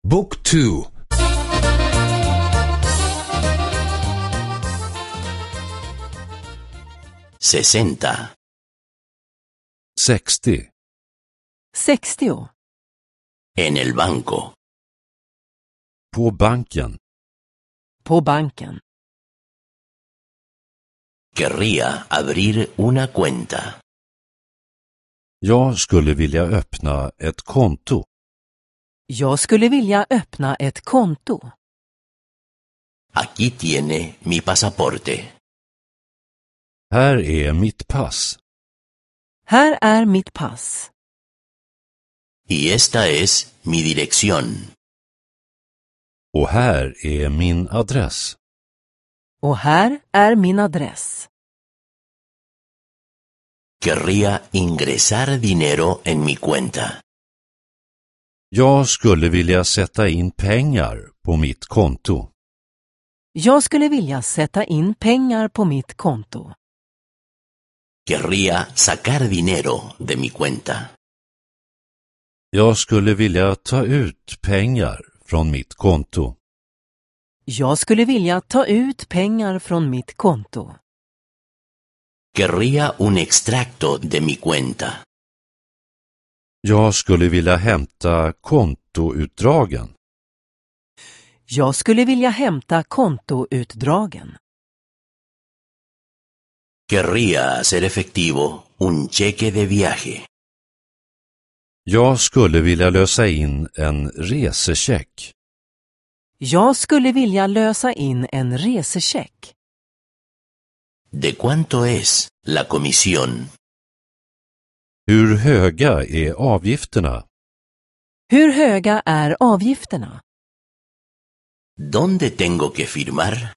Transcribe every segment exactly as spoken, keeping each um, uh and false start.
Book two. sesenta, sextio, sextio. en el banco, på banken. På banken. querría abrir una cuenta. Jag skulle vilja öppna ett konto. Jag skulle vilja öppna ett konto. Aquí tiene mi pasaporte. Här är mitt pass. Här är mitt pass. Y esta es mi dirección. Och här är min adress. Och här är min adress. Querría ingresar dinero en mi cuenta. Jag skulle vilja sätta in pengar på mitt konto. Jag skulle vilja sätta in pengar på mitt konto. Querría sacar dinero de mi cuenta. Jag skulle vilja ta ut pengar från mitt konto. Jag skulle vilja ta ut pengar från mitt konto. Querría un extracto de mi cuenta. Jag skulle vilja hämta kontoutdragen. Jag skulle vilja hämta kontoutdragen. Querría hacer efectivo un cheque de viaje. Jag skulle vilja lösa in en resecheck. Jag skulle vilja lösa in en resecheck. ¿De cuánto es la comisión? Hur höga är avgifterna? Hur höga är avgifterna? ¿Dónde tengo que firmar?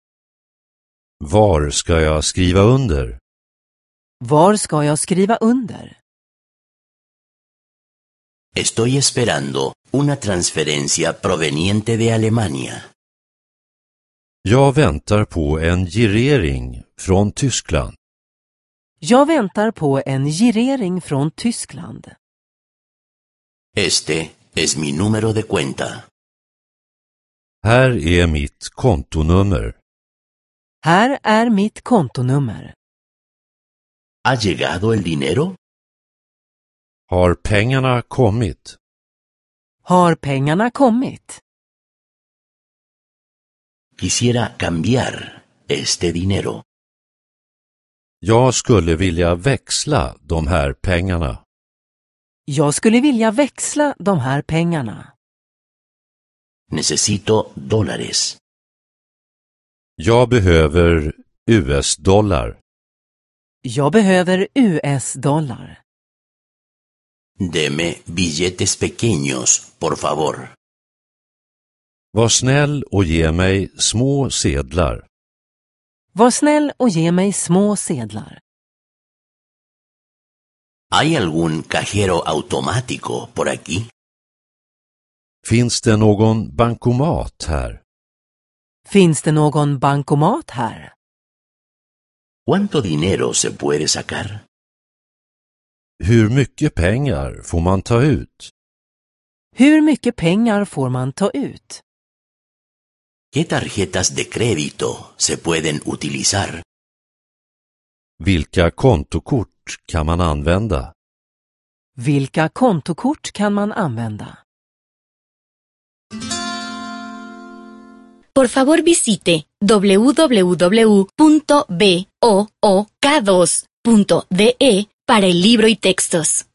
Var ska jag skriva under? Var ska jag skriva under? Estoy esperando una transferencia proveniente de Alemania. Jag väntar på en girering från Tyskland. Jag väntar på en girering från Tyskland. Este es mi número de cuenta. Här är mitt kontonummer. Här är mitt kontonummer. ¿Ha llegado el dinero? Har pengarna kommit? Har pengarna kommit? Quisiera cambiar este dinero. Jag skulle vilja växla de här pengarna. Jag skulle vilja växla de här pengarna. Necesito dólares. Jag behöver U S-dollar. Jag behöver U S-dollar. Deme billetes pequeños, por favor. Var snäll och ge mig små sedlar. Var snäll och ge mig små sedlar. ¿Hay algún cajero automático por aquí? Finns det någon bankomat här? Finns det någon bankomat här? ¿Cuánto dinero se puede sacar? Hur mycket pengar får man ta ut? Hur mycket pengar får man ta ut? ¿Qué tarjetas de crédito se pueden utilizar? Vilka kontokort kan man använda? Vilka kontokort kan man använda? Por favor visite w w w punto book dos punto d e para el libro y textos.